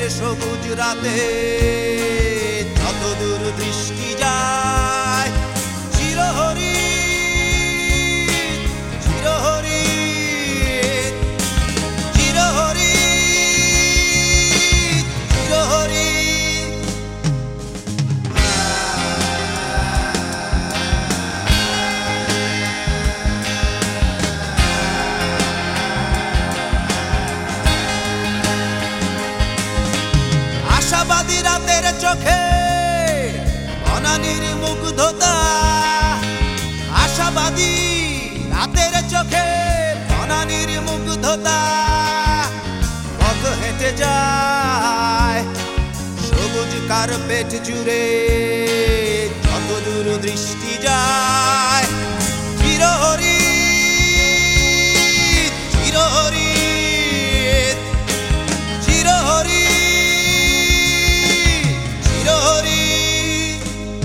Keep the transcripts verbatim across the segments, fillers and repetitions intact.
সবুজ রাতে যত দূর দৃষ্টি যায়, চিরহরিৎ চিরহরিৎ চিরহরিৎ চিরহরিৎ। আশাবাদী রাতের চোখে বনানীর মুগ্ধতা, আশাবাদী রাতের চোখে বনানীর মুগ্ধতা। পথ হেঁটে যায় সবুজ কার্পেট জুড়ে যত দূর দৃষ্টি যায়, চিরহরিৎ চিরহরিৎ চিরহরিৎ চিরহরিৎ।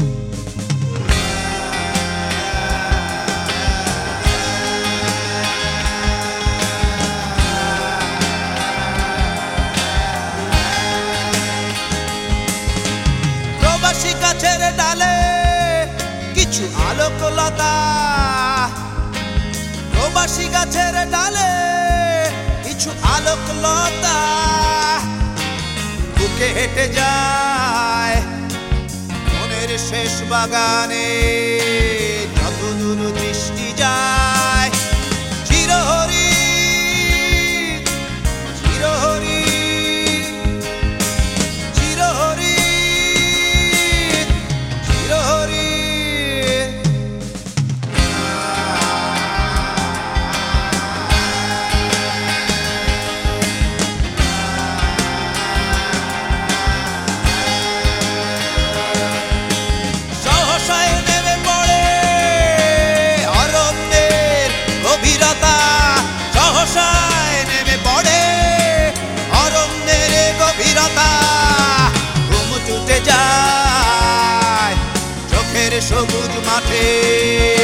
প্রবাসী গাছের ডালে কিছু আলোকলতা, প্রবাসী গাছের ডালে কিছু আলোকলতা। বুকে হেঁটে যায় মনের শেষ বাগানে যত দূর দৃষ্টি যায়, চিরহরিৎ চিরহরিৎ চিরহরিৎ চিরহরিৎ। সহসায় নেমে পড়ে অরণ্যের গভীরতা, সহসায় নেমে পড়ে অরণ্যের গভীরতা। ঘুম ছুটে যায় চোখের সবুজ মাঠে।